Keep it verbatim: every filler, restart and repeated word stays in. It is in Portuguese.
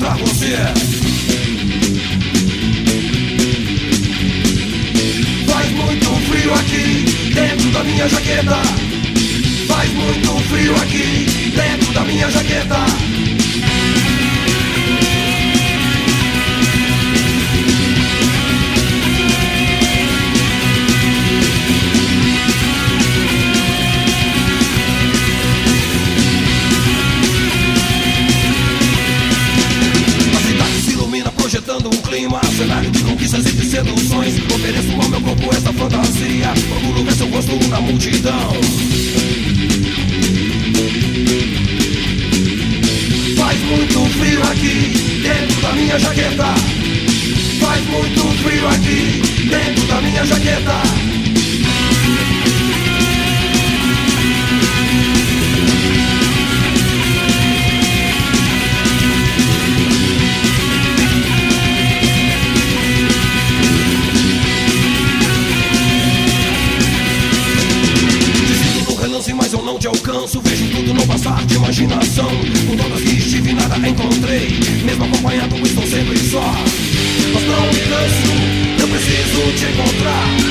encontrar você. Faz muito frio aqui dentro da minha jaqueta. Faz muito frio aqui dentro da minha jaqueta. Projetando um clima, cenário de conquistas e de seduções. Ofereço ao meu corpo essa fantasia, procuro ver seu rosto na multidão. Faz muito frio aqui dentro da minha jaqueta. Faz muito frio aqui dentro da minha jaqueta. Mas eu não te alcanço, vejo tudo no passar de imaginação. Com todas que estive nada encontrei, mesmo acompanhado estou sempre só. Mas não me canso, eu preciso te encontrar.